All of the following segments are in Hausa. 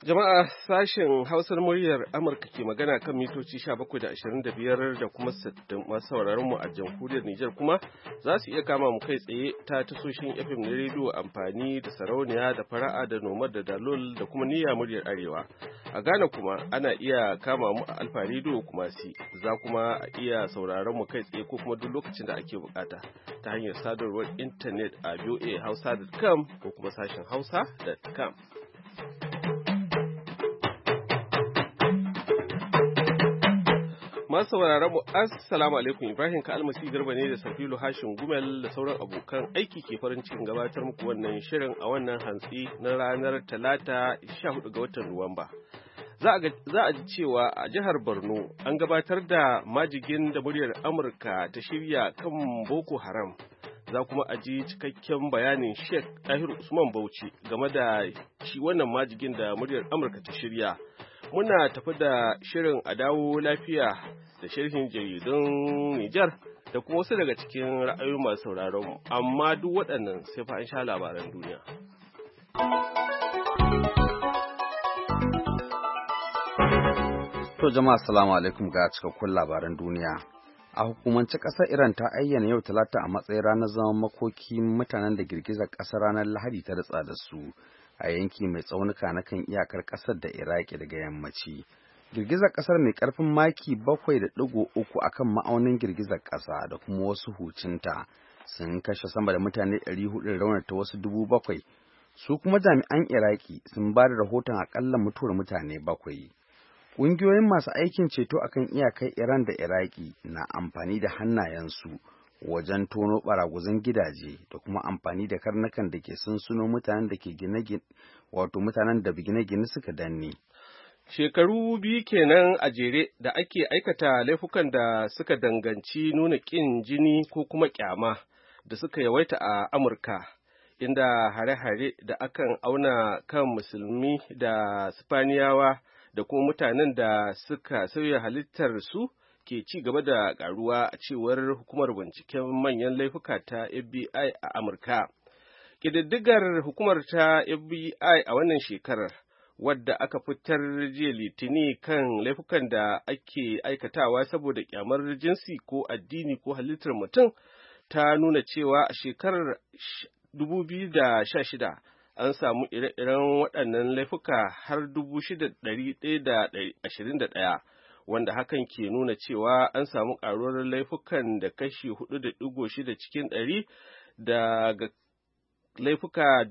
Jama'a sashen Hausar muryar Amurka ke magana kan mitoci 17 da 25 da kuma 60 masu sauraron mu a jamhuriyar Nijar kuma za su iya kama mu kai tsaye ta tasoshin FM na rediyo amfani da sarauniya da fara'a da nomad da dalol da kuma niyya muryar Arewa. A Ghana kuma ana iya kama mu a Alfa rediyo kuma za kuma a iya sauraron mu kai tsaye ko kuma duk lokacin da ake bukata ta hanyar sadarwar intanet a voahausa.com ko kuma sashen hausa.com. Masu sauraron mu assalamu alaikum, Ibrahim ka almasi garba ne da Safilu Hashin Gumel da sauran abokan aiki ke farin cikin gabatar muku wannan shirin a wannan hantsi na ranar Talata 14 ga watan Nuwamba. Za a ji cewa a jihar Borno an gabatar da majigin da muryar Amurka ta shirya kan Boko Haram. Za kuma a ji cikakken bayanin Sheikh Tahir Usman Bauchi game da shi wannan majigin da muryar Amurka ta shirya. Muna tafi da shirin a dawo lafiya da sharhin jaridun Nijar da kuma wasu daga cikin ra'ayoyin masu sauraron, amma duk waɗannan sai fa an sha labaran duniya. To jama'a assalamu alaikum ga cikakkun labaran duniya. A hukumance ƙasar Iran ta ayyana yau Talata a matsayin ranar zaman makoki mutanen da girgizar ƙasar ranar Lahadi ta ritsa da su a yanki mai tsaunuka na kan iyakar ƙasar da Iraki daga yammaci. Girgizar ƙasar mai ƙarfin maki 7.3 akan ma'aunin girgizar ƙasa da kuma wasu hucinta sun kashe sama da mutane 400, raunata wasu 7,000. Su kuma jami'an Iraki sun ba da rahoton akalla mutuwar mutane 7. Ƙungiyoyin masu aikin ceto akan iyakar Iran da Iraki na amfani da hannayensu wajen tono baraguzan gidaje da kuma amfani da karnukan da ke sunsuno mutanen da ke mutanen da gine-gine suka danne. Shekaru biyu kenan a jere da ake aikata laifukan da suka danganci nuna ƙin jini ko kuma ƙyama da suka yawaita a Amurka, inda hare-hare da akan auna kan musulmi da Sifaniyawa da kuma mutanen da suka sauya halittar su ke ci gaba da ƙaruwa a cewar hukumar binciken manyan laifuka ta FBI a Amurka. Ƙididdigar hukumar ta FBI a wannan shekarar, wadda aka fitar jiya Litini kan laifukan da ake aikatawa saboda kyamar jinsi ko addini ko halittar mutum, ta nuna cewa a shekarar 2016 an samu ire-iren waɗannan laifuka har 6,121, wanda hakan ke nuna cewa an samu ƙaruwar laifukan da kashi 4.6 cikin 100 daga laifuka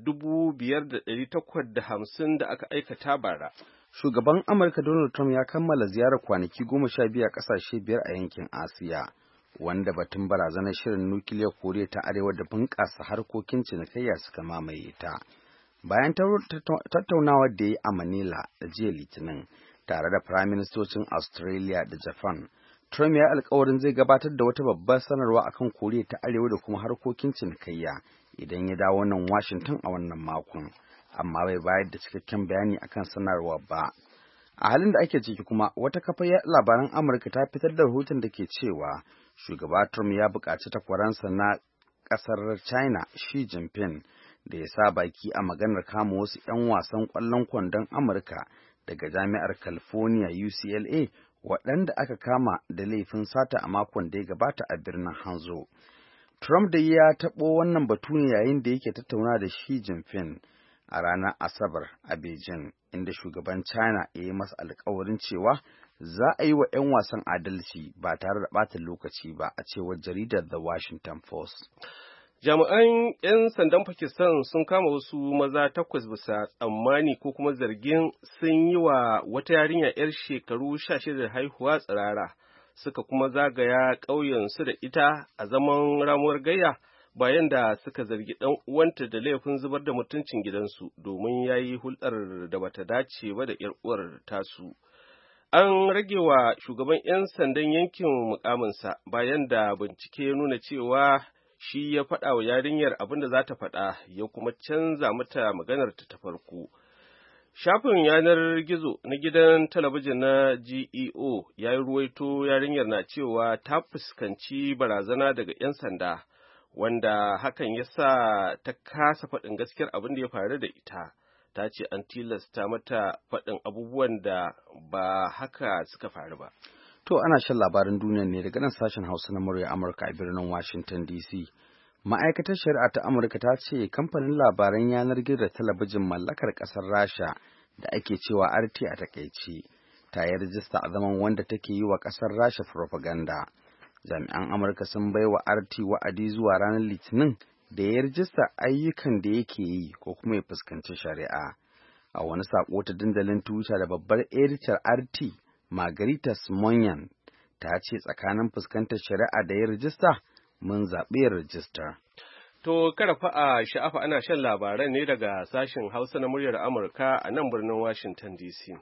5,850 da aka aikata bara. Shugaban Amurka Donald Trump ya kammala ziyarar kwanaki 12 a ƙasashe 5 a yankin Asiya, wanda batun barazanar shirin nukiliyar Koriya ta Arewa da bunƙasa harkokin cinikayya suka mamaye ta. Bayan tattaunawar da ya yi a Manila da jiya Litinin tare da Firaministocin Australia da Japan, Trump ya alkawarin zai gabatar da wata babbar sanarwa akan Koriya ta Arewa da kuma harkokin cinikayya idan ya dawo nan Washington a wannan makon, amma bai bayar da cikakken bayani akan sanarwa ba. A halin da ake ciki kuma, wata kafar labaran Amurka ta fitar da rahoton da ke cewa shugaba Trump ya buƙaci takwaransa na ƙasar China Xi Jinping da ya sa baki a maganar kama wasu 'yan wasan ƙwallon kwandon Amurka daga Jami'ar California UCLA waɗanda aka kama da laifin sata a makon da ya gabata a birnin Hangzhou. Trump da ya taɓo wannan batu ne yayin da yake tattauna da Xi Jinping a ranar Asabar a Beijing, inda shugaban China ya yi masa alkawarin cewa za a yi wa 'yan wasan adalci ba tare da ɓata lokaci ba, a cewar jaridar The Washington Post. Jami'an 'yan sandan Pakistan sun kama wasu maza 8 bisa tsammani ko kuma zargin sun yi wa wata yarinya 'yar shekaru 16 haihuwa tsirara, suka kuma zagaya ƙauyensu da ita a zaman ramuwar gayya bayan da suka zargi ɗan uwanta da laifin zubar da mutuncin gidansu domin ya yi hulɗar da bata dace ba da 'yar uwar tasu. An rage wa shugaban 'yan sandan yankin mukaminsa bayan da bincike nuna cewa shi ya faɗa wa yarinyar abin da za ta faɗa, ya kuma canza mata maganar ta farko. Shafin yanar gizo na gidan talabijin na GEO ya yi ruwaito yarinyar na cewa ta fuskanci barazana daga 'yan sanda, wanda hakan ya sa ta kasa faɗin gaskiyar abin da ya faru da ita. ta ce an tilasta mata faɗin abubuwan da ba haka suka faru ba. To ana shan labarin duniya ne daga nan sashen Hausa na murya Amurka a birnin Washington DC. Ma'aikatar shari'a ta Amurka ta ce kamfanin labaran yanar gizo da talabijin mallakar ƙasar Rasha da ake cewa RT a takaici ta yi rajista a zaman wanda take yi wa ƙasar Rasha propaganda. Jami'an Amurka sun bai wa RT wa'adi zuwa ranar Litinin da ya rajista ayyukan da yake yi ko kuma ya fuskanci shari'a. A wani sako ta dandalin Twitter da babbar editar RT Margarita Simonyan ta ce tsakanin fuskantar shari'a da ya rajista mun zaɓi rajistar. To karfa a sha'afa ana shan labaran ne daga sashen Hausa na muryar Amurka a nan birnin Washington DC.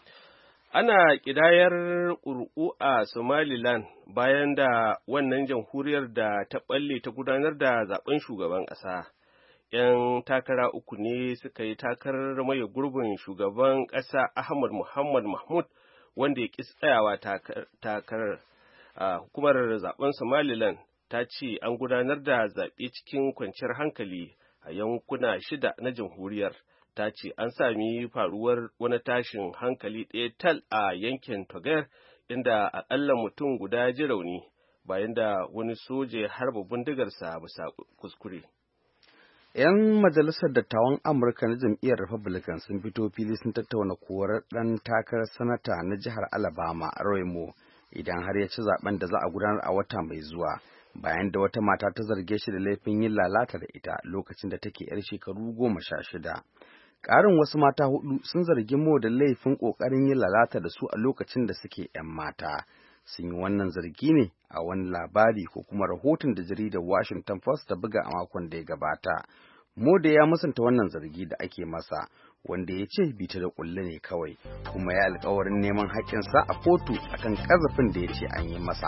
Ana ƙidayar ƙuri'u a Somaliland bayan da wannan jamhuriyar da ta ɓalle ta gudanar da zaben shugaban ƙasa. 'Yan takara uku ne suka yi takarar maye gurbin shugaban ƙasa Ahmad Muhammad Mahmud wanda ya ƙi tsayawa takarar. Hukumar zaben Somaliland ta ce an gudanar da zaɓe cikin kwanciyar hankali a yankuna 6 na jamhuriyar. Ta ce an sami faruwar wani tashin hankali ɗaya tal a yankin Togher inda aƙalla mutum guda ji rauni bayan da wani soja ya harba bindigarsa bisa kuskure. 'Yan majalisar dattawan Amurka na jam'iyyar Republican sun fito fili sun tattauna korar ɗan takarar sanata na jihar Alabama, Roy Moore, idan har ya ci zaben da za a gudanar a wata mai zuwa, bayan da wata mata ta zarge shi da laifin yin lalata da ita lokacin da take 'yar shekaru 16. Ƙarin wasu mata 4 sun zargi Moore da laifin ƙoƙarin yin lalata da su a lokacin da suke 'yan mata. Sun yi wannan zargi ne a wani labari ko kuma rahoton da jaridar Washington Post ta buga a makon da ya gabata. Moore ya musanta wannan zargi da ake masa, wanda ya ce bita da kulle ne kawai, kuma ya alƙawarin neman haƙƙinsa a kotu akan ƙazafin da ya ce an yi masa.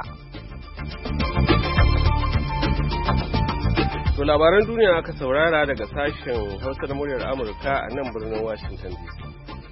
To labaran duniya aka saurara daga sashen Hausa na muryar Amurka a nan birnin Washington DC.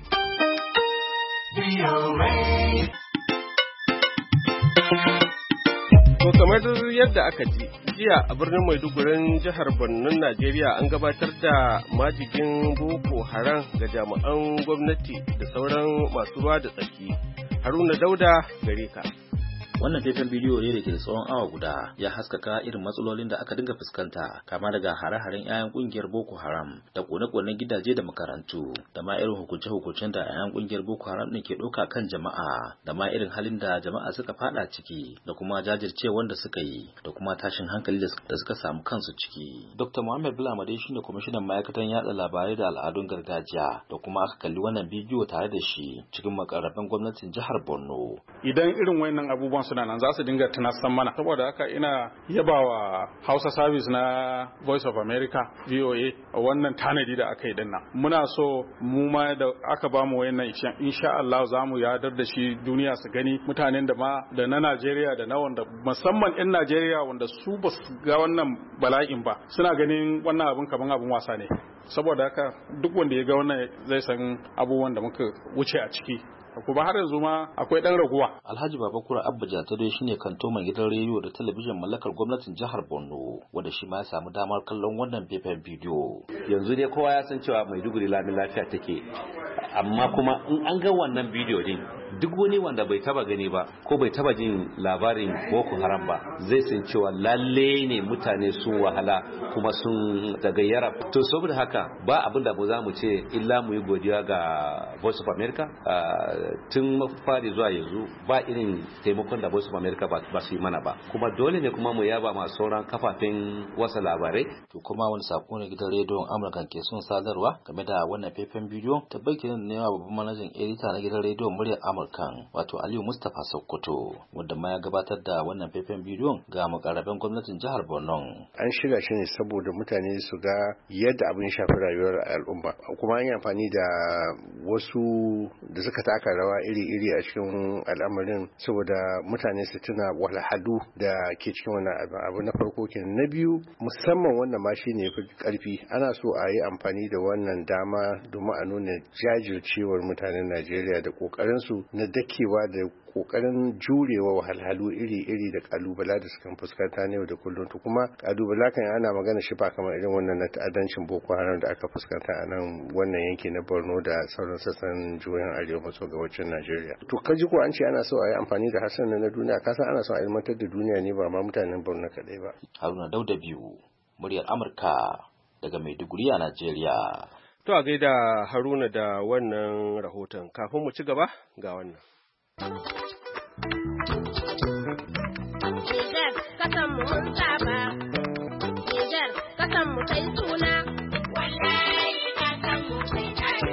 To kamar yadda aka ji jiya a birnin Maidugurin jihar Borno Najeriya an gabatar da majigin Boko Haram ga jami'an gwamnati da sauran masu ruwa da tsaki. Haruna Dauda gare ka. Wannan faifan bidiyo ne da ke tsawon awa guda ya haskaka irin matsalolin da aka dinga fuskanta, kama daga hare-haren 'ya'yan kungiyar Boko Haram da kone-konen gidaje da makarantu, da ma irin hukunce-hukuncen da 'ya'yan kungiyar Boko Haram ɗin ke ɗauka kan jama'a, da ma irin halin da jama'a suka fada ciki, da kuma jajirce wanda suka yi, da kuma tashin hankali da suka samu kansu ciki. Dr. Muhammad Bulama dai shine kwamishinan ma'aikatan yada labarai da al'adun gargajiya, da kuma aka kalli wannan bidiyo tare da shi cikin makarraban gwamnatin jihar Borno. Idan irin wayannan abubuwan suna nan za su dinga tunasar mana, saboda haka ina yabawa Hausa Service na Voice of America VOA wannan tanadi da aka yi dinnan. Muna so mu ma da aka ba mu wayannan insha Allah za mu yadar da shi duniya su gani, mutanen da ma da na Najeriya da na wanda musamman 'yan Najeriya wanda su ba su ga wannan bala'in ba suna ganin wannan abin kaman abin wasa ne. Saboda haka duk wanda ya ga wannan zai san abubuwan da muka wuce a ciki. Kuma har yanzu ma akwai dan raguwa. Alhaji Babakura Abba Jatado shine kantoman gidan rediyo da talabijin mallakar gwamnatin jihar Borno, wanda shi ma ya samu damar kallon wannan faifan bidiyo. Yanzu dai kowa ya san cewa Maiduguri lamin lafiya take, amma kuma in an ga wannan bidiyo din duk wani wanda bai taba gani ba ko bai taba jin labarin Boko Haram ba zai san cewa lalle ne mutane sun wahala kuma sun tagayyara. To saboda haka ba abin da za mu ce illa mu yi godiya ga Voice of America. Tun fari zuwa yanzu ba irin taimakon da Voice of America ba su yi mana ba, kuma dole ne kuma mu yaba masu sauran kafafen wasa labarai. To kuma wani sako ne gidan rediyon Amurka ke son sadarwa game da wannan faifan bidiyo, tabbakin ne babban manajan edita na gidan rediyon muryar Amurka wato Aliyu Mustapha Sokoto, wanda ma ya gabatar da wannan faifan bidiyon ga mukarraben gwamnatin jihar Borno. An shirya shi ne saboda mutane su ga yadda abin shafi rayuwar al'umma, kuma an yi amfani da wasu da suka taka rawa iri-iri a cikin al'amarin saboda mutane su tuna walhadu da ke cikin wannan abu. Na farko kenan. Na biyu, musamman wannan ma shi ne fi karfi, ana so a yi amfani da wannan dama domin a nuna jajircewar mutanen Najeriya da kokarin su na dakewa da kokarin jurewa wahalhalu iri-iri da kalubala da suka fuskanta ne da kullum. To kuma kalubala kan ana magana shi ba kamar irin wannan na ta'addancin Boko Haram da aka fuskanta a nan wannan yanki na Borno da sauran sassan jihohin arewa maso gabacin Najeriya. To kaji ko an ce ana so a yi amfani da harshen na duniya, kasan ana so a ilmantar da duniya ne ba ma mutanen Borno kadai ba. Haruna Dauda biyu, muryar Amurka daga Maiduguri a Najeriya. To a gaida Haruna da wannan rahoton. Kafin mu ci gaba ga wannan. Nijar kasan mu mun saba, Nijar kasan mu kai suna, wallahi kasan mu kai tare.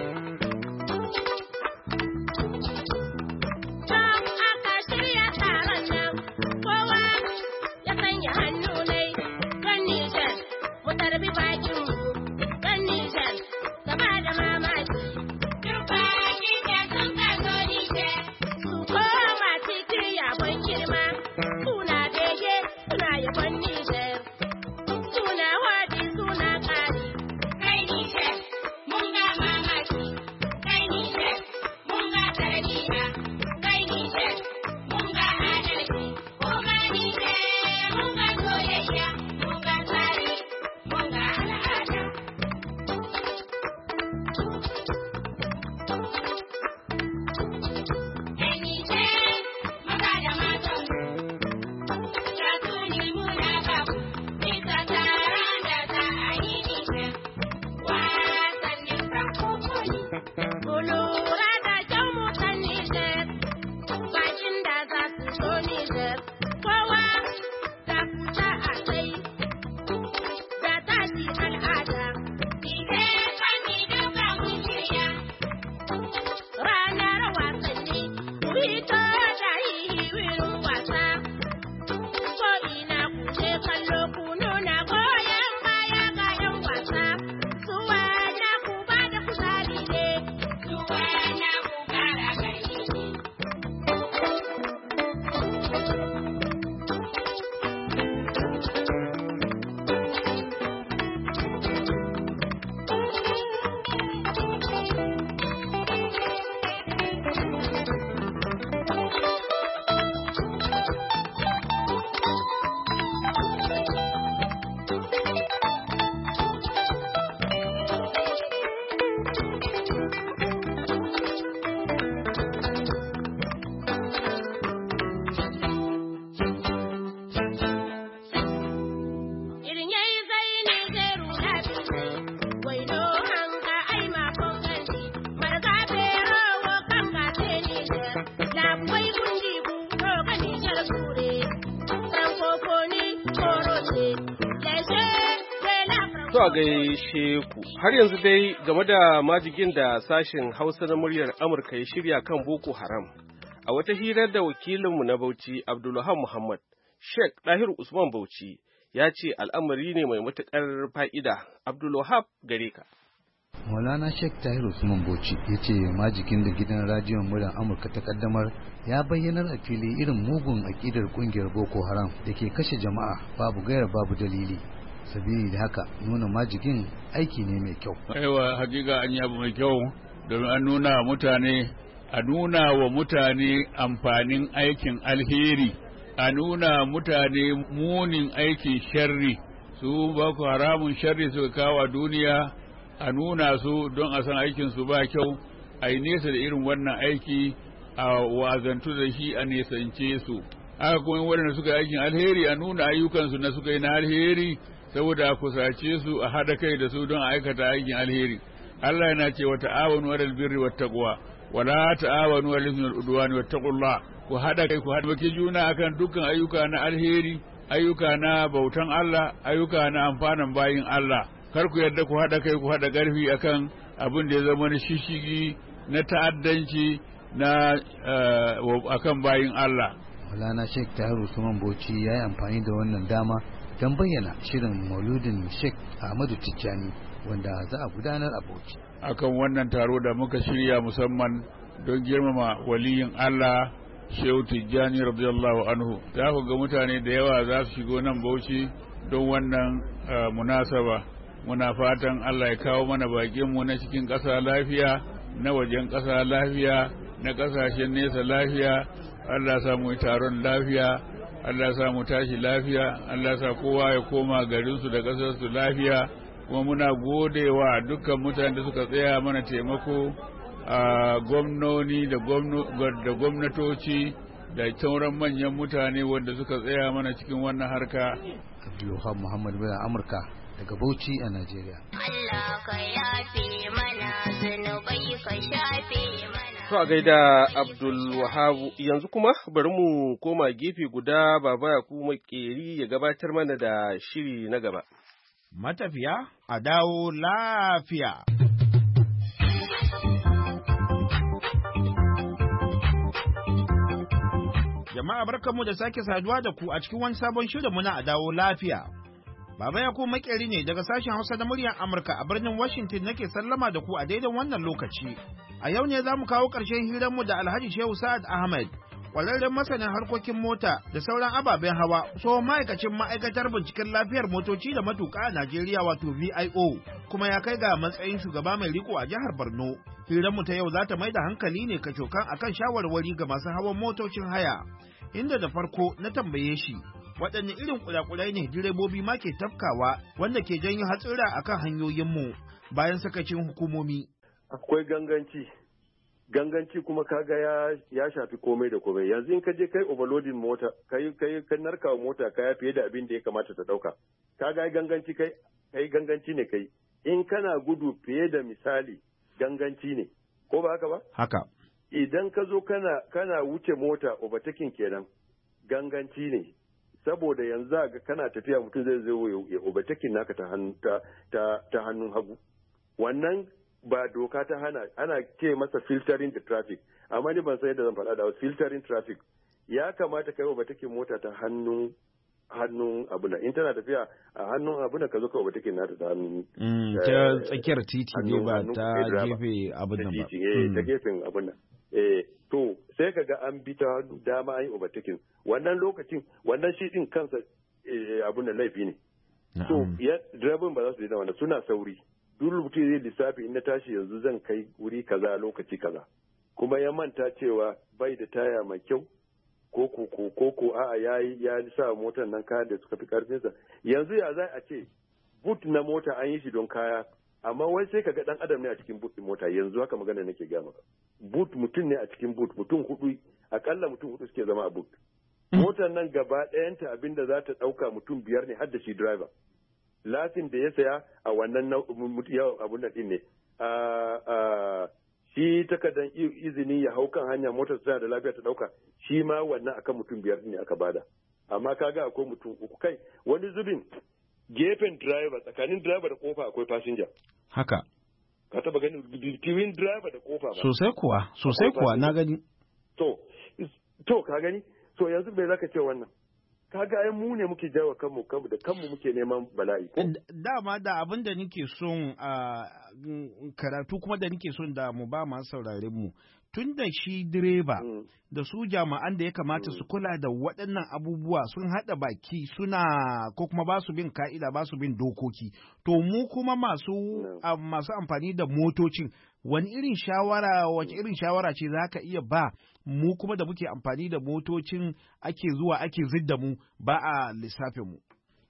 Don aka shirya taron nan, kowa ya sanya hannu nai, don Nijar mu tarbi bakin mu, don Nijar gaba da mamaki. Duk bakin da sun kaso Nijar, su koma cikin yabon girma, suna bege suna yabon Nijar, suna wadi suna kari. Kai Nijar mun ga mamaki, kai Nijar mun ga tarbiyya, kai Nijar mun ga adalci, ko ga Nijar mun ga soyayya, mun ga tsari, mun ga al'ada. Kai Nijar maza da matan ya tuni muna babu, bisa taron da za a yi Nijar, wasannin Francophonie. Mu lura da kyau mu san Nijar, bakin da za su so Nijar, kowa da kuta a kai, da tashi al'ada. Nijar kami duka mun shirya, ranar wasanni, mu hito da yi wurin wasa. Ko ina ku je kallo ku nuna goyon baya ga 'yan wasa. Su wana ku ba da kuzari ne, su wana ku kara ƙarfi ne. Irin yayi zai ne zai rula bisai, waino hanga ai makon ganji, marga bero kan gase Nijar, lakwai kundi buro ga Nijar kure, Francophonie koroce, leshe la To a gaishe ku. Har yanzu dai game da majigin da sashen Hausa na muryar Amurka ya shirya kan Boko Haram. A wata hirar da wakilinmu na Bauchi, Abdulwahab Muhammad, Sheikh Dahir Usman Bauchi, ya ce al'amari ne mai matuƙar fa'ida. Abdulwahab gare ka. Maulana Sheikh Tahir Usman Bauchi ya ce majikin da gidan radiyon muryar Amurka ta kaddamar ya bayyanar a fili irin mugun aƙidar ƙungiyar Boko Haram da ke kashe jama'a babu gaira babu dalili. Sabili da haka nuna majigin aiki ne mai kyau. Aiwa hakika an yi abu mai kyau domin an nuna wa mutane amfanin aikin alheri, a nuna mutane munin aikin sharri. Su Boko Haramun sharri suka kawo duniya, a nuna su don a san aikin su ba kyau, a yi nesa da irin wannan aiki, a wazantu da shi a nesance su. Haka kuma waɗanda suka aikin alheri a nuna ayyukansu na suka yi na alheri, saboda a kusace su a haɗa kai da su don a aikata aikin alheri. Allah yana ce wa ta'awanu alal birri wat taqwa wa la ta'awanu alal ithmi wal udwani wattaqullah. Ku haɗa kai ku haɗa juna akan dukkan ayyuka na alheri, ayyuka na bautan Allah, ayyuka na amfanin bayin Allah. Kar ku yarda ku haɗa kai ku haɗa ƙarfi akan abin da ya zama na shishigi, na ta'addanci, na akan bayin Allah. Maulana Sheikh Tahir Usman Bauchi ya yi amfani da wannan dama don bayyana shirin mauludin Sheikh Ahmadu Tijjani wanda za a gudanar a Bauchi. Akan wannan taro da muka shirya musamman don girmama waliyin Allah Shehu Tijjani radiyallahu anhu. Za ku ga mutane da yawa za su shigo nan Bauchi don wannan munasaba. Muna fatan Allah ya kawo mana bakinmu na cikin ƙasa lafiya, na wajen ƙasa lafiya, na ƙasashen nesa lafiya, Allah sa mu yi taron lafiya, Allah sa mu tashi lafiya, Allah sa kowa ya koma garinsu da ƙasarsu lafiya. Kuma muna godewa dukkan mutanen da suka tsaya mana taimako a gwamnoni da gwamnatoci da sauran manyan mutane wanda suka tsaya mana cikin wannan harka. Abdulwahab Muhammad bin Amurka daga Bauchi a Najeriya. Allah ka yafe mana zunubai ka shafe mana. To a gaida Abdulwahab, yanzu kuma bari mu koma gefe guda Baba Yakubu Makeri ya gabatar mana da shiri na gaba. Matafiya a dawo lafiya. Jama'a barkanmu da sake saduwa da ku a cikin wani sabon shirinmu na a dawo lafiya. Baba Yakubu Makeri ne daga sashen Hausa da muryar Amurka a birnin Washington nake sallama da ku a daidai wannan lokaci. A yau ne za mu kawo ƙarshen hiranmu da Alhaji Shehu Sa'ad Ahmed, ƙwararren masanin harkokin mota da sauran ababen hawa, tsohon ma'aikacin ma'aikatar binciken lafiyar motoci da matuƙa a Najeriya wato VIO, kuma ya kai ga matsayin shugaba mai riko a jihar Borno. Hiranmu ta yau za ta mai da hankali ne kacokan akan shawarwari ga masu hawan motocin haya, inda da farko na tambaye shi waɗanne irin kurakurai ne direbobi ma ke tafkawa wanda ke janyo hatsira akan hanyoyinmu bayan sakacin hukumomi. Akwai ganganci kuma kaga ya shafi komai da komai. Yanzu in ka je kai overloading mota, kai narkawa mota kaya fiye da abin da ya kamata ta dauka, kaga ganganci ne kai. In kana gudu fiye da misali ganganci ne, ko ba haka ba? Haka. Idan ka zo kana wuce mota overtaking kenan, ganganci ne. Saboda yanzu ga kana tafiya mutum zai zo ya overtaking naka ta hannun hagu. Wannan ba doka ta hana, ana ce masa filtering the traffic, amma ni ban san yadda zan faɗa da filtering traffic. Ya kamata kai overtaking mota ta hannun abuna, in tana tafiya a hannun abuna ka zo ka overtaking nata ta hannun ta tsakiyar titi ne ba ta gefe abuna ba. Ta gefen abuna. To sai ka ga an bi ta dama an yi overtaking, wannan lokacin wannan shi din kansa abuna laifi ne. So direbin ba za su yi da wannan, suna sauri. Duk mutum zai lissafi in na tashi yanzu zan kai wuri kaza lokaci kaza, kuma ya manta cewa bai da taya mai kyau ko a'a ya sa motar nan kayan da suka fi karfinsa. Yanzu ya za a ce boot na mota an yi shi don kaya, amma wai sai kaga dan adam ne a cikin boot din mota. Yanzu haka magana nake ga maka, boot mutum ne a cikin boot, mutum hudu, akalla mutum hudu suke zama a boot. Motar nan gaba ɗayanta abinda za ta ɗauka mutum 5 ne har da shi driver. Lasin da ya saya a wannan yawan abun nan din ne. Shi takardar izini ya hau kan hanya motar tana da lafiya ta dauka, shi ma wannan akan mutum 5 ne aka bada. Amma kaga akwai mutum 3 kai, wani zubin gefen driver, tsakanin driver da kofa akwai passenger. Haka. Ka taba ganin between driver da kofa ba? Sosai kuwa na gani. To ka gani? So yanzu bai zaka ce wannan. Kaga ai mu ne muke jawo kanmu da kanmu muke neman bala'i. Dama da abin da nake son karatu kuma da nake son da mu ba masu sauraren mu, tun da shi direba da su jama'an da ya kamata su kula da waɗannan abubuwa sun haɗa baki suna ko kuma ba su bin ka'ida, ba su bin dokoki, to mu kuma masu amfani da motocin wace irin shawara ce za ka iya ba mu kuma da muke amfani da motocin ake zuwa ake zidda mu ba a lissafin mu?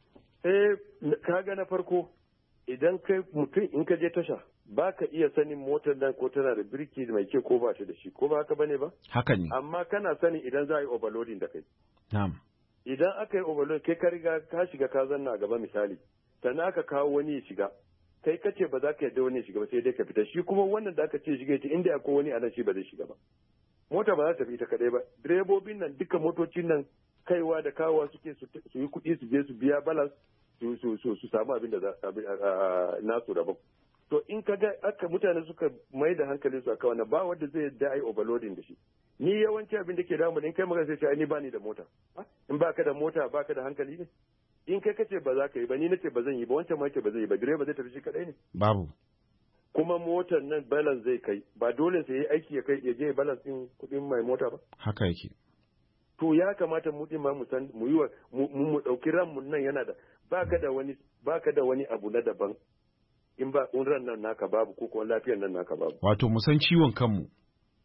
Kaga na farko, idan kai mutum in ka je tasha ba ka iya sanin motar nan ko tana da birki mai kyau ko ba ta da shi, ko ba haka bane ba? Haka ne. Amma kana sani idan za a yi overloading da kai. Na'am. Idan aka yi overloading kai ka riga ka shiga ka zanna a gaba misali, sannan aka kawo wani ya shiga, kai ka ce ba za ka yarda wani ya shiga ba sai dai ka fita, shi kuma wannan da aka ce shiga ita inda akwai wani a nan shi ba zai shiga ba. Mota ba za ta fi ita kadai ba, direbobin nan duka motocin nan kaiwa da kawowa suke su yi kuɗi su je su biya balance su samu abin da nasu daban. To in ka ga aka mutane suka mai da hankali su aka wannan ba wanda zai da ai overloading da shi. Ni yawanci abin da ke damu in kai magana sai ce ni ba ni da mota. In baka da mota baka da hankali ne? In kai kace ba za ka yi ba, ni nace ba zan yi ba, wancan ma yake ba zai yi ba, direba zai tafi shi kadai ne? Babu. Kuma motar nan balance zai kai, ba dole sai yi aiki ya kai ya je balance din kuɗin mai mota ba. Haka yake. To ya kamata mu din ma mu san mu yi wa mu dauki ran mun nan yana da baka da wani abu na daban in ba ran nan naka babu ko kuma lafiyar nan naka babu. Wato mu san ciwon kanmu.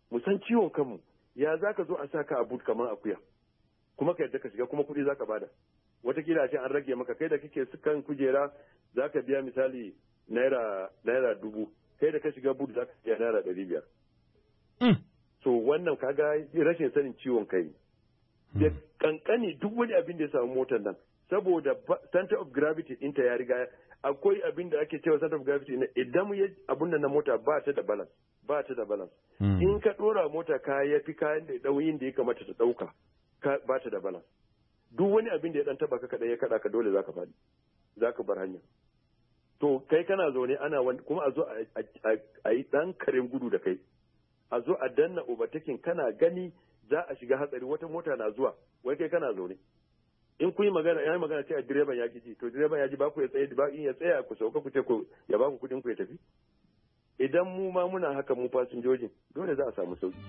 mu san ciwon kanmu. Ya za ka zo a sa ka a but kamar akuya kuma ka yadda ka shiga kuma kuɗi za ka bada, watakila a ce an rage maka, kai da kake kan kujera za ka biya misali naira 1,000, kai da ka shiga but za ka biya naira 500. So wannan kaga rashin sanin ciwon kai. Da kankani duk wani abin da ya samu motar nan, saboda center of gravity ɗinta ya riga, akwai abin da ake cewa center of gravity ne, idan abin da na mota ba ta da balance. In ka ɗora mota kaya fi kayan da ɗauyin da ya kamata ta ɗauka, ba ta da balance. Duk wani abin da ya ɗan taɓa ka kaɗai ya kaɗa ka dole za ka faɗi, za ka bar hanya. To kai kana zaune ana wani kuma a zo a yi ɗan karen gudu da kai, a zo a danna overtaking kana gani za a shiga hatsari, wata mota na zuwa, wai kai kana zaune. In kun yi magana, ya yi magana ce a direban ya ji, to direban ya ji ba ku ya tsaye, ba in ya tsaya ku sauka ku ce ku ya ba ku kuɗin ku ya tafi. Idan mu ma muna haka mu fasinjojin, dole za a samu sauki.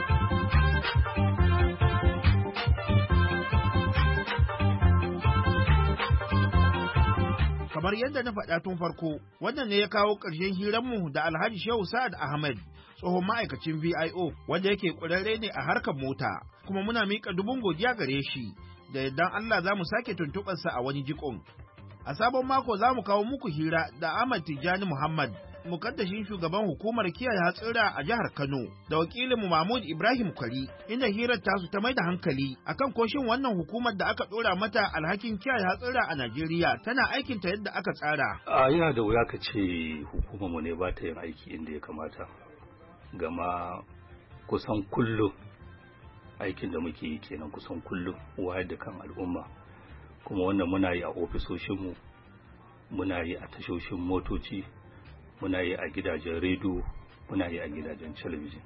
Kamar yadda na faɗa tun farko, wannan ne ya kawo ƙarshen hiranmu da Alhaji Shehu Sa'ad Ahmed, tsohon ma'aikacin VIO, wanda yake ƙwararre ne a harkar mota, kuma muna miƙa dubun godiya gare shi, da yardan Allah za mu sake tuntuɓarsa a wani jikon. A sabon mako za mu kawo muku hira da Ahmad Tijjani Muhammad, mukaddashin shugaban hukumar kiyaye hatsira a jihar Kano, da wakilinmu Mahmud Ibrahim Kwari, inda hirar tasu ta mai da hankali akan koshin wannan hukumar da aka ɗora mata alhakin kiyaye hatsira a Najeriya tana aikinta yadda aka tsara. Yana da wuya ka ce hukumar mu ne ba ta yin aiki inda ya kamata, gama kusan kullum aikin da muke yi kenan, kusan kullum wayar da kan al'umma, kuma wannan muna yi a ofisoshinmu, muna yi a tashoshin motoci, muna yi a gidajen rediyo, muna yi a gidajen talabijin.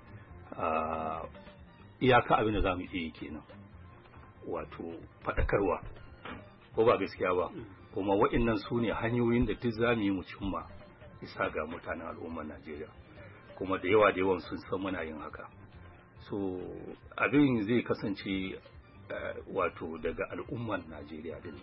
Iyaka abin da za mu iya yi kenan, wato faɗakarwa, ko ba gaskiya ba, kuma waɗannan su ne hanyoyin da duk za mu yi mu cimma isa ga mutanen al'ummar Najeriya, kuma da yawan sun san muna yin haka. So abin zai kasance wato daga al'ummar Najeriya din.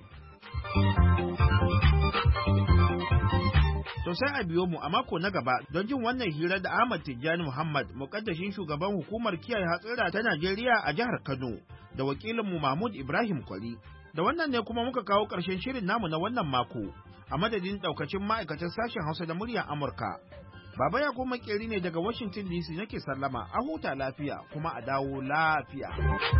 To sai a biyo mu a mako na gaba don jin wannan hira da Ahmad Tijjani Muhammad, mukaddashin shugaban hukumar kiyaye hatsira ta Najeriya a jihar Kano, da wakilinmu Mahmud Ibrahim Kwari. Da wannan ne kuma muka kawo ƙarshen shirin namu na wannan mako, a madadin ɗaukacin ma'aikatan sashen Hausa da muryar Amurka. Baba ya kuma makeri ne daga Washington DC nake sallama, a huta lafiya kuma a dawo lafiya.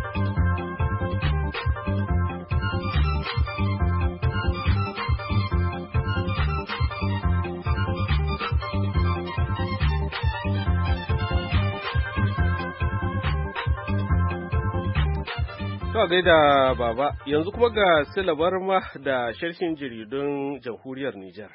To gaida baba, yanzu kuma ga silabar ma da sharhin jaridun jamhuriyar Nijar.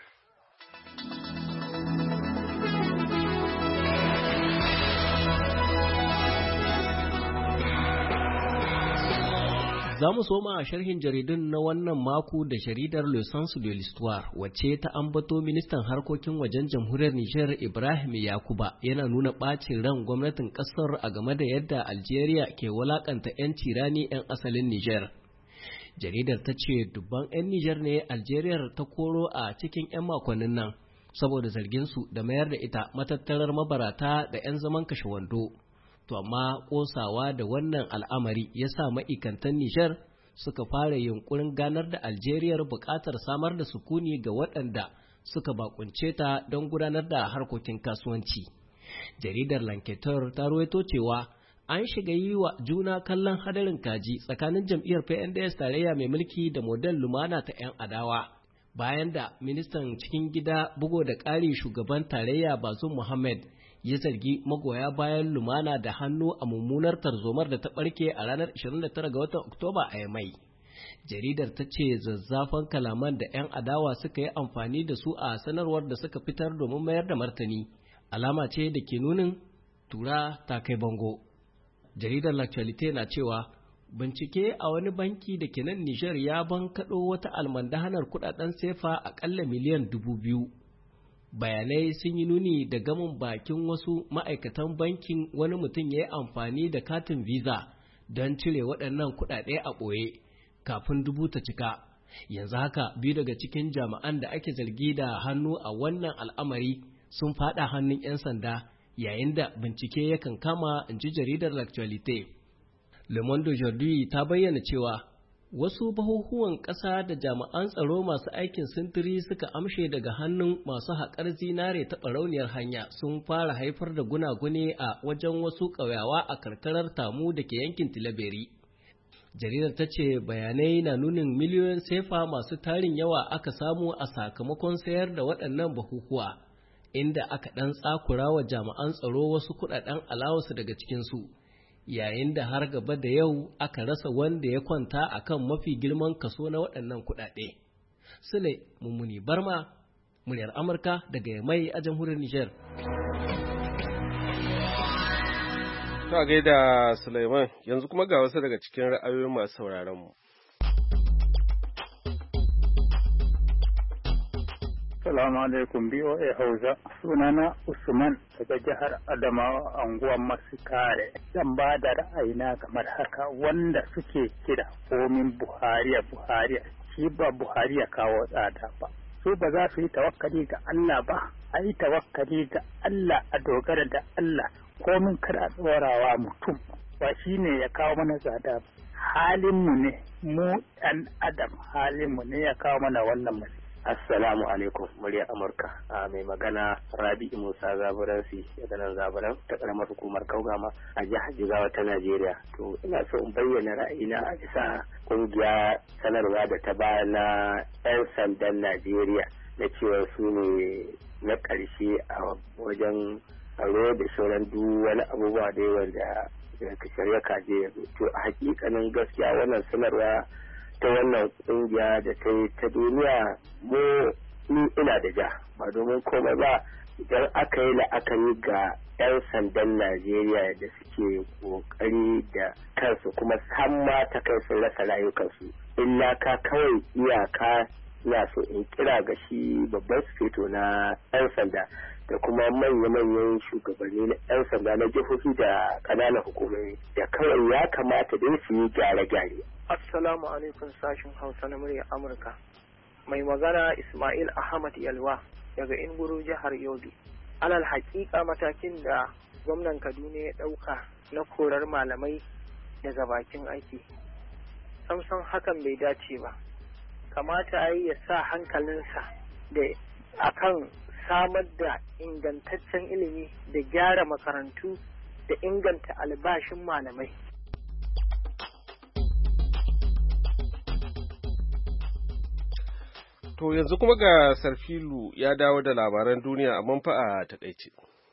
Za mu soma a sharhin jaridun na wannan mako da jaridar Le Sens de l'Histoire, wacce ta ambato ministan harkokin wajen jamhuriyar Nijar Ibrahim Yakuba yana nuna ɓacin ran gwamnatin ƙasar a game da yadda Algeria ke walakanta 'yanci rani 'yan asalin Nijar. Jaridar ta ce dubban 'yan Nijar ne Algeria ta koro a cikin 'yan makonnin nan saboda zarginsu da mayar da ita matattarar mabarata da 'yan zaman kashe wando. To amma ƙosawa da wannan al'amari ya sa ma'aikatan Nijar suka fara yunkurin ganar da Algeria buƙatar samar da sukuni ga waɗanda suka bakunce ta don gudanar da harkokin kasuwanci. Jaridar Lanketer ta ruwaito cewa an shiga yi wa juna kallon hadarin kaji tsakanin jam'iyyar PNDS tarayya mai mulki da model lumana ta 'yan adawa. Bayan da ministan cikin gida bugo da ƙari shugaban tarayya Bazoum Mohammed ya zargi magoya bayan lumana da hannu a mummunar tarzomar da ta barke a ranar 29 ga watan Oktoba a Yamai. Jaridar ta ce zazzafan kalaman da 'yan adawa suka yi amfani da su a sanarwar da suka fitar domin mayar da martani, alama ce da ke nunin tura ta kai bango. Jaridar L'Actualité na cewa bincike a wani banki da ke nan Nijar ya bankaɗo wata almandahanar kudaden sefa aƙalla miliyan 2,000. Bayanai sun yi nuni da gamin bakin wasu ma'aikatan bankin wani mutum ya yi amfani da katin visa don cire waɗannan kuɗaɗe a ɓoye kafin dubu ta cika. Yanzu haka biyu daga cikin jami'an da ake zargi da hannu a wannan al'amari sun faɗa hannun 'yan sanda, yayin da bincike yakan kama, in ji jaridar L'Actualité. Le Monde Aujourd'hui ta bayyana cewa wasu buhuhuwan ƙasa da jami'an tsaro masu aikin sintiri suka amshe daga hannun masu haƙar zinare ta ɓarauniyar hanya sun fara haifar da gunagune a wajen wasu ƙauyawa a karkarar Tamu da ke yankin Tilaberi. Jaridar ta ce bayanai na nunin miliyoyin sefa masu tarin yawa aka samu a sakamakon sayar da waɗannan buhuhuwa, inda aka ɗan tsakura wa jami'an tsaro wasu kuɗaɗen alawasu daga cikinsu. Yayin da har gaba da yau aka rasa wanda ya kwanta a kan mafi girman kaso na waɗannan kuɗaɗe. Sule Mummuni Barma, muryar Amurka daga Yamai a jamhuriyar Nijar. Ta gaida Sulaiman, yanzu kuma ga wasu daga cikin ra'ayoyin masu sauraron mu. Salamu alaikum BOA Hausa, sunana Usman daga jihar Adamawa anguwan masu kare. Zan ba da ra'ayina kamar haka wanda suke kira komin Buhari, shi ba Buhari ya kawo tsada ba. Su ba za su yi tawakkali ga Allah ba, a yi tawakkali ga Allah, a dogara da Allah, komin kar a tsorawa mutum, ba shi ne ya kawo mana tsada ba. Halinmu ne, mu ɗan Adam halinmu ne ya kawo mana wannan masu. Assalamu alaikum murya Amurka, a mai magana Rabi'u Musa Zaburansi daga nan Zaburan ta karamar hukumar Kaugama a jihar Jigawa ta Najeriya. To ina so in bayyana ra'ayina a bisa kungiya sanarwa da ta bayar na 'yan sandan Najeriya na cewa su ne na ƙarshe a wajen tsaro da sauran duk wani abubuwa da yawan da shari'a kaje. To a hakikanin gaskiya wannan sanarwa ta wannan kungiya da ta yi ta duniya ni ina da ja ba domin komai ba idan aka yi la'akari ga 'yan sandan Najeriya da suke kokari da kansu kuma samma ta kai sun rasa rayukansu illa ka kawai iyaka na so in kira ga shi babban sufeto na 'yan sanda da kuma manya-manyan shugabanni na 'yan sanda na jihohi da ƙananan hukumomi da kawai ya kamata dai su yi gyare-gyare. Assalamu alaikum sashin Hausa na muryar Amurka. Mai magana Ismail Ahmad Yalwa daga Inguru jihar Yobe. Alal haƙiƙa matakin da gwamnan Kaduna ya ɗauka na korar malamai daga bakin aiki. Samson hakan bai dace ba. Kamata ya sa hankalinsa da akan samar da ingantaccen ilimi da gyara makarantu da inganta albashin malamai. To yanzu kuma ga Sarfilu ya dawo da labaran duniya amma fa a takaice.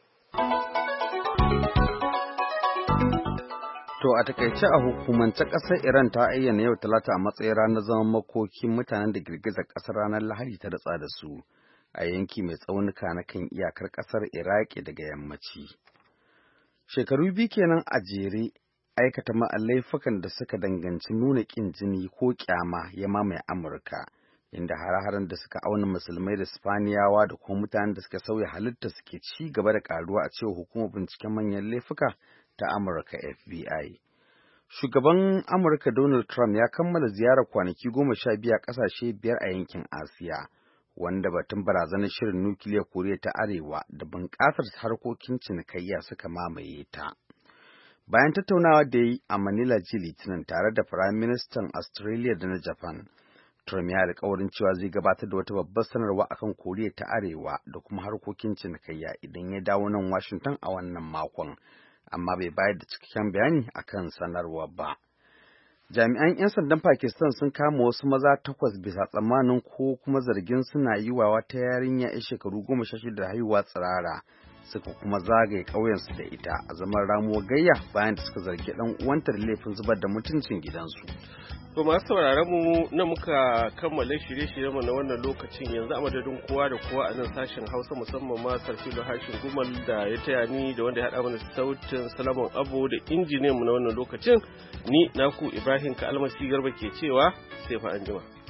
To a takaice a hukumance ƙasar Iran ta ayyana yau Talata a matsayin ranar zaman makokin mutanen da girgizar ƙasar ranar Lahadi ta datsa da su a yanki mai tsaunuka na kan iyakar ƙasar Iraki daga yammaci. Shekaru biyu kenan a jere aikata laifukan da suka danganci nuna ƙin jini ko ƙyama ya mamaye Amurka. Inda hare-haren da suka auna musulmai da Spaniyawa da kuma mutanen da suka sauya halitta suke ci gaba da karuwa a cewa hukumar binciken manyan laifuka ta Amurka FBI. Shugaban Amurka Donald Trump ya kammala ziyarar kwanaki 12 a ƙasashe 5 a yankin Asiya, wanda batun barazanar shirin nukiliyar Koriya ta Arewa da bunƙasar harkokin cinikayya suka mamaye ta. Bayan tattaunawa da yi a Manila jiya Litinin tare da Firayim Ministan Australia da na Japan, Trump ya alƙawarin cewa zai gabatar da wata babbar sanarwa akan Koriya ta Arewa da kuma harkokin cinikayya idan ya dawo nan Washington a wannan makon, amma bai bayar da cikakken bayani akan sanarwar ba. Jami'an 'yan sandan Pakistan sun kama wasu maza 8 bisa tsammanin ko kuma zargin suna yi wa wata yarinya 'yar shekaru 16 da haihuwa tsirara, suka kuma zagaye ƙauyensu da ita a zaman ramuwar gayya bayan da suka zargi ɗan uwanta da laifin zubar da mutuncin gidansu. To masu sauraron mu na muka kammala shirye-shiryenmu na wannan lokacin yanzu a madadin kowa da kowa a nan sashen Hausa musamman ma Sarfilo Hashin Gumal da ya taya ni da wanda ya haɗa mana sautin Salaman Abu da injiniyan mu na wannan lokacin ni naku Ibrahim Ka Almasi Garba ke cewa sai fa anjima.